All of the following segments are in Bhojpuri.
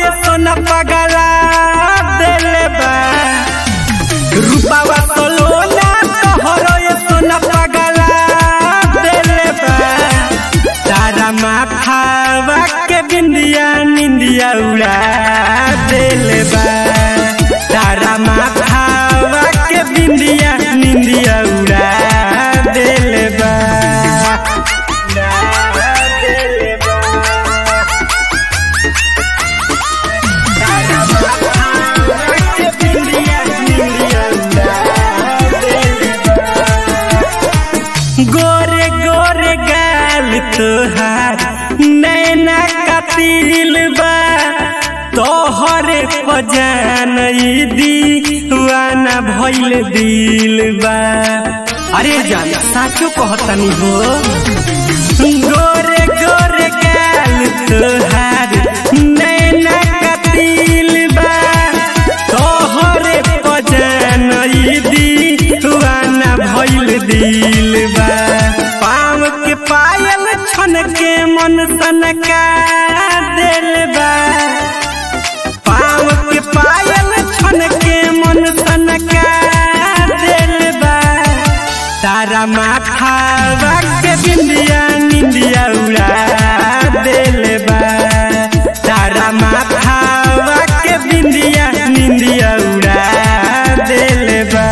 सोना पगला देले बा रूपावा सोलोना तोहरो ये सोना पगला देले बा तारा माथावा के बिंदिया निंदिया उड़ा देले बा तारा माथावा के बिंदिया निंदिया उड़ा देले बा गोरे गोरे गाल तोहार नैना कतिल बा तोहरे पजान दीवाना भइल दिल बा। अरे जान साचो कहतनी हो गोरे गोरे गाल तोहार नैना कतिल बा तोहरे पजान दीवाना भइल दिल बा। पाँव के पायल छन के मन सनका दिल बा पाँव के पायल छन के मन सनका दिल बा तारा माथावा के बिंदिया निंदिया उड़ा दिल बा तारा माथावा के बिंदिया निंदिया उड़ा दिल बा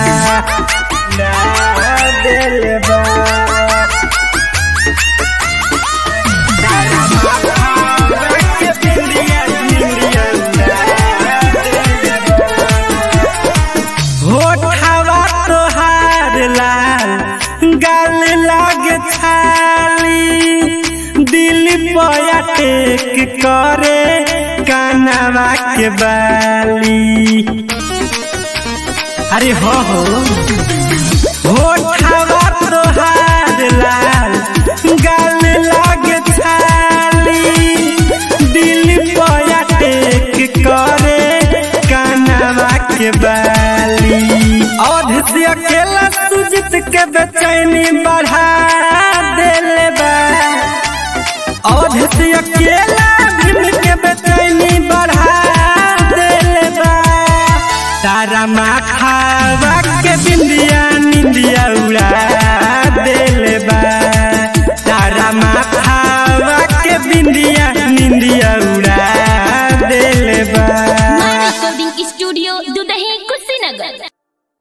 होठवा तोहार लाल गाल लाग छाली दिल पया टेक करे कानवा के बाली। अरे हो होठवा तोहार लाल गाल लाग छाली दिल पया टेक करे कानवा के बाली। औध से अकेला सुजित के बेचैनी बढ़ा देले बा औध से अकेला भीम के बेचैनी बढ़ा देले बा तारा माथावा के बिंदिया निंदिया उड़ा देले बा तारा माथावा के बिंदिया निंदिया उड़ा देले बा। स्टूडियो दुदही कुशीनगर।